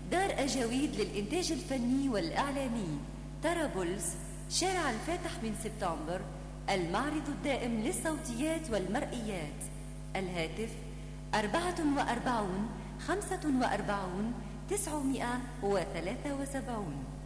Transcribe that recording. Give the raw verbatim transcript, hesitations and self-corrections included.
دار أجاويد للإنتاج الفني والإعلامي، طرابلس، شارع الفاتح من سبتمبر، المعرض الدائم للصوتيات والمرئيات. الهاتف أربعة وأربعون خمسة وأربعون تسعمائة وثلاثة وسبعون.